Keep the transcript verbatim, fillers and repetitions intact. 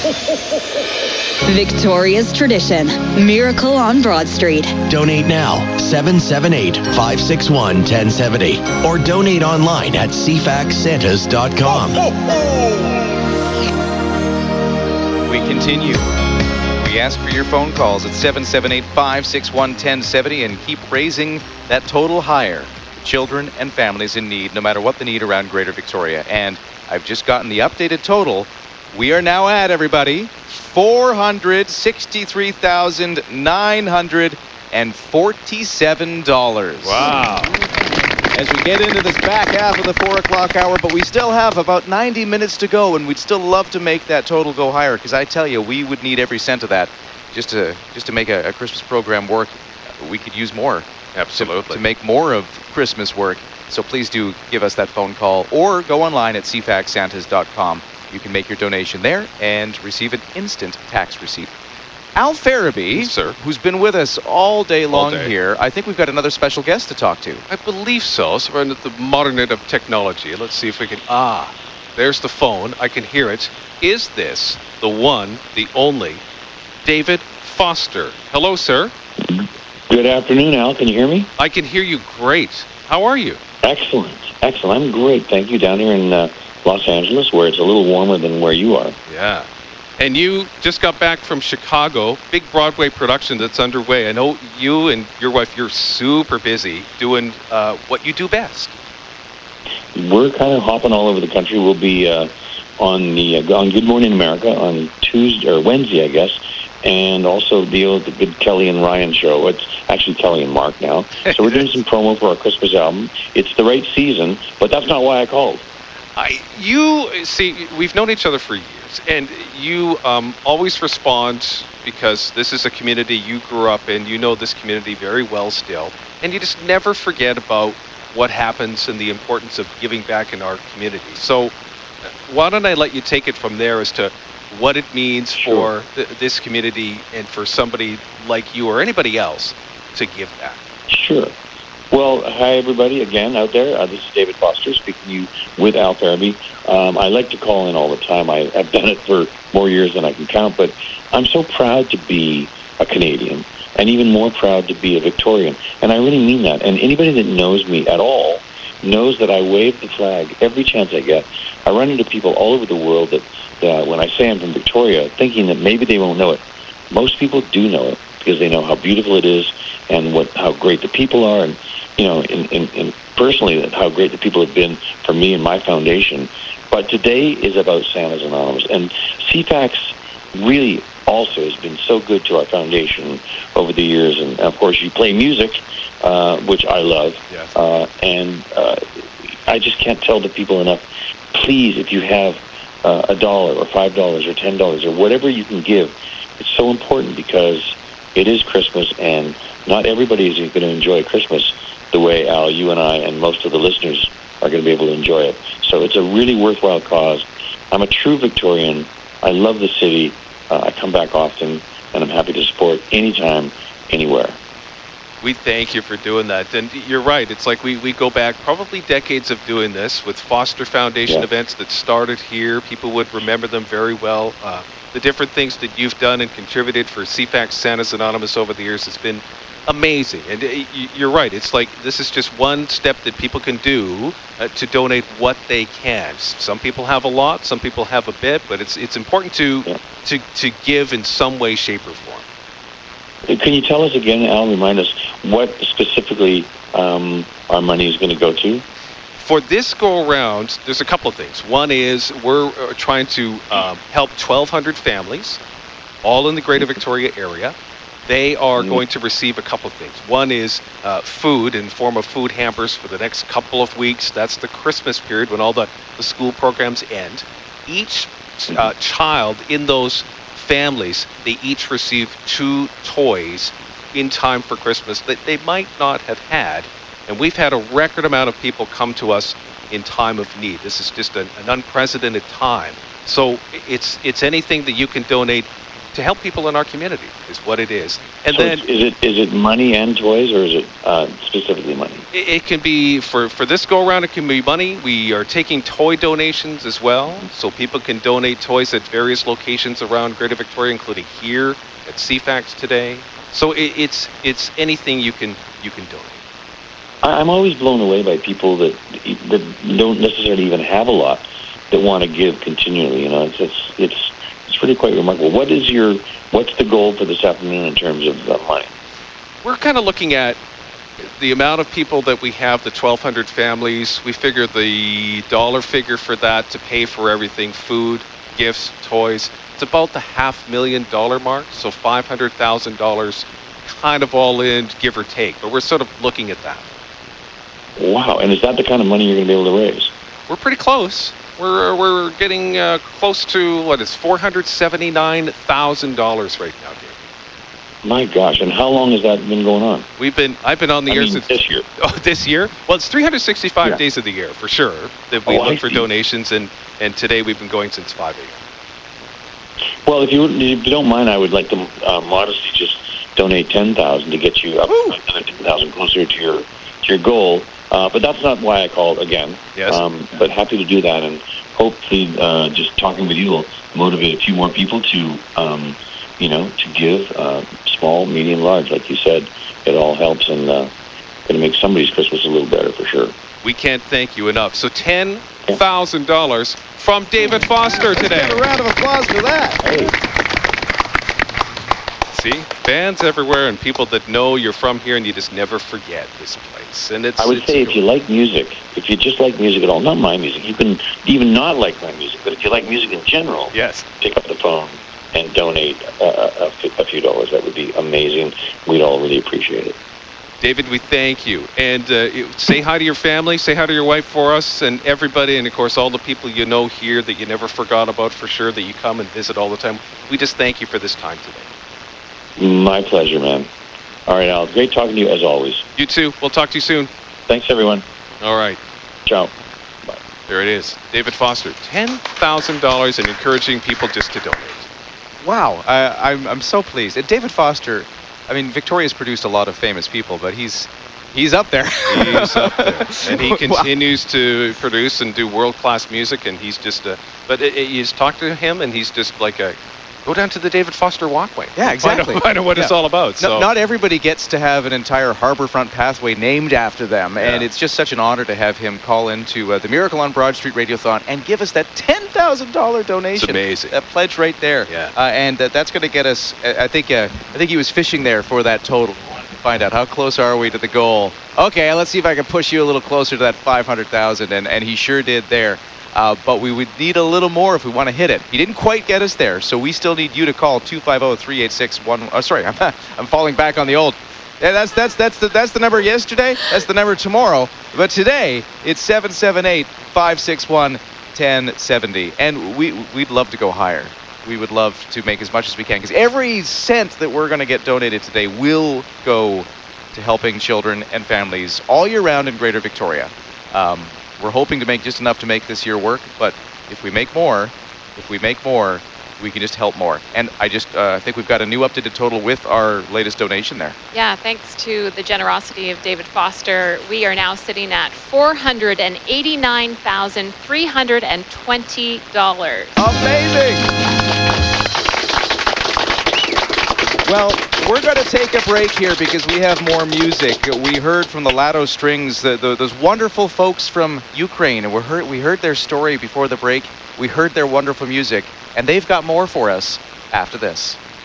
Victoria's tradition. Miracle on Broad Street. Donate now. seven seven eight, five six one, one zero seven zero. Or donate online at c fax santas dot com. We continue. We ask for your phone calls at seven seven eight, five six one, one zero seven zero and keep raising that total higher for children and families in need, no matter what the need around Greater Victoria. And I've just gotten the updated total. We are now at, everybody, four hundred sixty-three thousand nine hundred forty-seven dollars. Wow. As we get into this back half of the four o'clock hour, but we still have about ninety minutes to go, and we'd still love to make that total go higher, because I tell you, we would need every cent of that just to just to make a, a Christmas program work. We could use more. Absolutely. To, to make more of Christmas work. So please do give us that phone call, or go online at c fax santas dot com. You can make your donation there and receive an instant tax receipt. Al Farabee, sir, who's been with us all day long all day. here, I think we've got another special guest to talk to. I believe so. So we're in the modern age of technology. Let's see if we can... Ah, there's the phone. I can hear it. Is this the one, the only, David Foster? Hello, sir. Good afternoon, Al. Can you hear me? I can hear you great. How are you? Excellent. Excellent. I'm great. Thank you. Down here in uh, Los Angeles, where it's a little warmer than where you are. Yeah. And you just got back from Chicago, big Broadway production that's underway. I know you and your wife, you're super busy doing uh, what you do best. We're kind of hopping all over the country. We'll be uh, on the uh, on Good Morning America on Tuesday or Wednesday, I guess, and also deal with the good Kelly and Ryan show. It's actually Kelly and Mark now. So we're doing some promo for our Christmas album. It's the right season, but that's not why I called. I, you see, we've known each other for years, and you um, always respond because this is a community you grew up in. You know this community very well still, and you just never forget about what happens and the importance of giving back in our community. So why don't I let you take it from there as to what it means Sure. for th- this community and for somebody like you or anybody else to give back. Sure. Well, hi, everybody, again, out there. Uh, this is David Foster speaking to you with Al Farabee. Um, I like to call in all the time. I, I've done it for more years than I can count, but I'm so proud to be a Canadian and even more proud to be a Victorian. And I really mean that. And anybody that knows me at all knows that I wave the flag every chance I get. I run into people all over the world that, that when I say I'm from Victoria, thinking that maybe they won't know it. Most people do know it because they know how beautiful it is and what how great the people are, and you know, in, in, in personally how great the people have been for me and my foundation. But today is about Santa's Anonymous, and C FAX really also has been so good to our foundation over the years. And of course, you play music, uh, which I love, Yes. uh, and uh, I just can't tell the people enough. Please, if you have uh, a dollar or five dollars or ten dollars or whatever you can give, it's so important because it is Christmas, and not everybody is going to enjoy Christmas the way, Al, you and I and most of the listeners are going to be able to enjoy it. So it's a really worthwhile cause. I'm a true Victorian. I love the city. Uh, I come back often, and I'm happy to support anytime, anywhere. We thank you for doing that. And you're right. It's like we, we go back probably decades of doing this with Foster Foundation Yeah. events that started here. People would remember them very well. Uh, the different things that you've done and contributed for C FAX Santa's Anonymous over the years has been amazing. And uh, y- you're right. It's like this is just one step that people can do uh, to donate what they can. Some people have a lot, some people have a bit, but it's it's important to Yeah. to, to give in some way, shape, or form. Can you tell us again, Al, remind us what specifically um, our money is going to go to? For this go-around, there's a couple of things. One is we're uh, trying to um, help twelve hundred families, all in the Greater Victoria area. They are Mhm. going to receive a couple of things. One is uh, food in form of food hampers for the next couple of weeks. That's the Christmas period when all the, the school programs end. Each uh, child in those families, they each receive two toys in time for Christmas that they might not have had. And we've had a record amount of people come to us in time of need. This is just an, an unprecedented time. So it's it's anything that you can donate to help people in our community is what it is. And so then is it is it money and toys, or is it uh, specifically money? it, it can be, for, for this go-around, it can be money. We are taking toy donations as well, so people can donate toys at various locations around Greater Victoria, including here at C FAX today. So it, it's it's anything you can you can donate. I- I'm always blown away by people that that don't necessarily even have a lot that want to give continually. You know, it's it's it's it's really quite remarkable. What is your what's the goal for this afternoon in terms of uh, money? We're kind of looking at the amount of people that we have, the twelve hundred families. We figure the dollar figure for that to pay for everything, food, gifts, toys. It's about the half million dollar mark, so five hundred thousand dollars kind of all in, give or take. But we're sort of looking at that. Wow! And is that the kind of money you're going to be able to raise? We're pretty close. We're we're getting uh, close to, what is four hundred seventy-nine thousand dollars right now, Dave. My gosh! And how long has that been going on? We've been I've been on the I air mean, since this year. Oh, this year? Well, it's three hundred sixty-five Yeah. days of the year for sure that we Oh, I look for see. donations, and and today we've been going since five a.m. Well, if you if you don't mind, I would like to uh, modestly just donate ten thousand to get you up another ten thousand closer to your to your goal. Uh, but that's not why I called again. Yes. Um, but happy to do that, and hopefully, uh, just talking with you will motivate a few more people to, um, you know, to give uh, small, medium, large. Like you said, it all helps, and uh, going to make somebody's Christmas a little better for sure. We can't thank you enough. So ten thousand dollars from David Foster today. A round of applause for that. Hey. See, fans everywhere and people that know you're from here, and you just never forget this place. And it's I would it's say if cool. you like music, if you just like music at all, not my music, you can even not like my music, but if you like music in general, Yes. pick up the phone and donate uh, a, f- a few dollars. That would be amazing. We'd all really appreciate it. David, we thank you. And uh, you- say hi to your family, say hi to your wife for us, and everybody, and of course all the people you know here that you never forgot about for sure, that you come and visit all the time. We just thank you for this time today. My pleasure, man. All right, Al. Great talking to you as always. You too. We'll talk to you soon. Thanks, everyone. All right. Ciao. There it is. David Foster, ten thousand dollars, and encouraging people just to donate. Wow, I, I'm I'm so pleased. And David Foster, I mean, Victoria's produced a lot of famous people, but he's he's up there. He's up there, and he Wow. continues to produce and do world-class music. And he's just a. But it, it, you just talk to him, and he's just like a. Go down to the David Foster Walkway. Yeah, Find exactly. out, find out what it's Yeah. all about. So No, not everybody gets to have an entire harborfront pathway named after them, and Yeah. it's just such an honor to have him call into uh, the Miracle on Broad Street Radiothon and give us that ten thousand dollars donation. amazing. That pledge right there. Yeah. Uh, and uh, that's going to get us. Uh, I think. Uh, I think he was fishing there for that total. Find out how close are we to the goal. Okay, let's see if I can push you a little closer to that five hundred thousand, and and he sure did there. Uh, but we would need a little more if we want to hit it. He didn't quite get us there, so we still need you to call two five zero, three eight six, one. Oh, sorry, I'm, I'm falling back on the old. Yeah, that's that's that's the that's the number yesterday. That's the number tomorrow. But today it's seven seven eight, five six one, one zero seven zero, and we we'd love to go higher. We would love to make as much as we can, because every cent that we're going to get donated today will go to helping children and families all year round in Greater Victoria. Um, We're hoping to make just enough to make this year work, but if we make more, if we make more, we can just help more. And I just uh, think we've got a new updated total with our latest donation there. Yeah, thanks to the generosity of David Foster, we are now sitting at four hundred eighty-nine thousand three hundred twenty dollars. Amazing! Well, we're going to take a break here because we have more music. We heard from the Lado Strings, the, the, those wonderful folks from Ukraine, and we heard, we heard their story before the break. We heard their wonderful music, and they've got more for us after this.